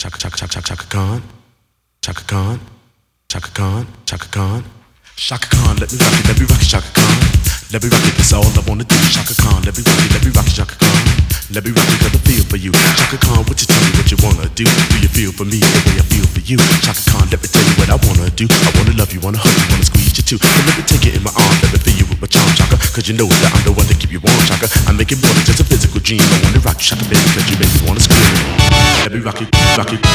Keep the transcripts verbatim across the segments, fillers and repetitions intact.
Chaka Chaka Chaka Chaka Khan, Chaka Khan, Chaka Khan, Chaka Khan, Chaka Khan. Let me rock it, let me rock it, Chaka Khan. Let me rock it, that's all I wanna do. Chaka Khan, let me rock it, let me rock it, Chaka Khan. Let me rock it, cause I feel for you. Chaka Khan, what you tell me what you wanna do? Do you feel for me the way I feel for you? Chaka Khan, let me tell you what I wanna do. I wanna love you, wanna hug you, wanna squeeze you too. And let me take it in my arms, let me feel you with my charm, Chaka. Cause you know that I'm the one to keep you warm, Chaka. I make it more than just a physical dream. I wanna rock you, Chaka, baby, cause you make me wanna scream. Let me rock it, rock it.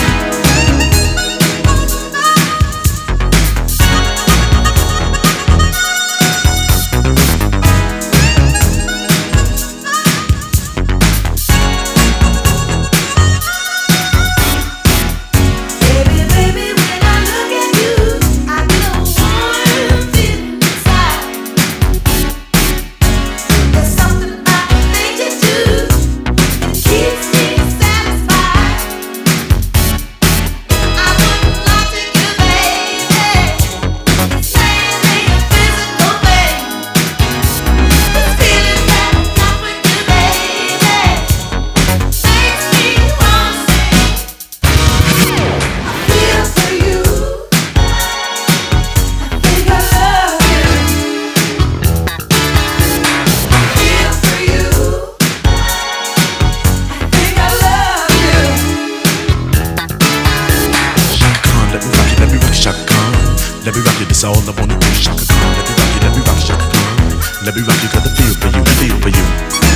Let me rock it, that's all I wanna do. Chaka Khan, let me rock it, let me rock it, Chaka Khan. Let me rock it, cause I feel for you, I feel for you.